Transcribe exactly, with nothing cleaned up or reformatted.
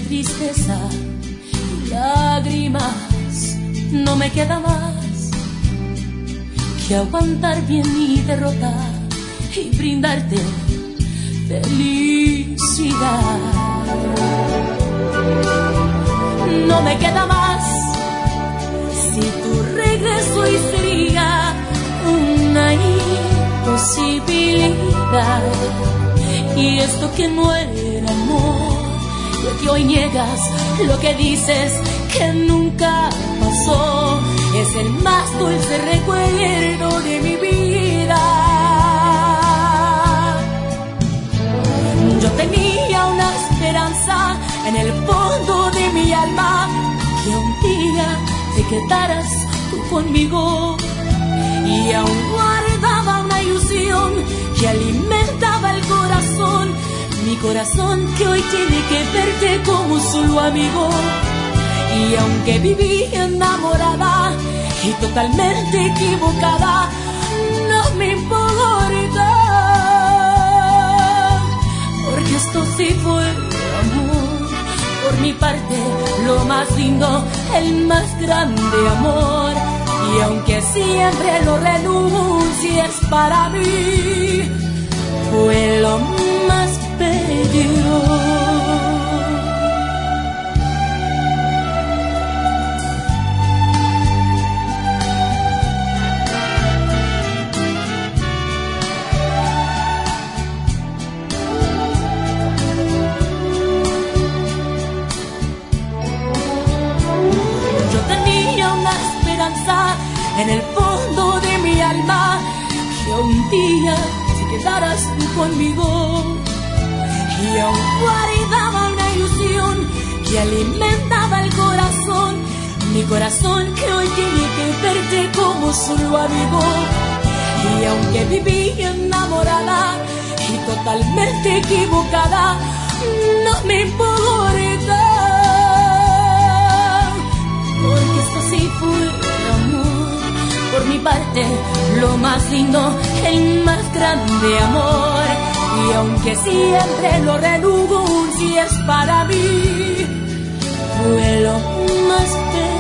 tristeza y lágrimas, no me queda más que aguantar bien mi derrota y brindarte felicidad. No me queda más si tu regreso y sería una imposibilidad. Y esto que no era amor, lo que hoy niegas, lo que dices que nunca pasó, es el más dulce recuerdo de mi vida. Yo tenía una esperanza en el fondo de mi alma, que un día te quedaras tú conmigo, y aún guardaba una ilusión que alimentaba el corazón, mi corazón que hoy tiene que verte como solo amigo. Y aunque viví enamorada y totalmente equivocada, no me importa, porque esto sí fue amor. Por mi parte, lo más lindo, el más grande amor. Y aunque siempre lo renuncies para mí, fue lo más bello. En el fondo de mi alma, que un día te quedaras tú conmigo, y aún guardaba una ilusión que alimentaba el corazón, mi corazón que hoy tiene que verte como solo amigo. Y aunque viví enamorada y totalmente equivocada, no me importa, porque esto sí fue amor. Por mi parte, lo más lindo, el más grande amor. Y aunque siempre lo renuncies para mí, fue lo más bello.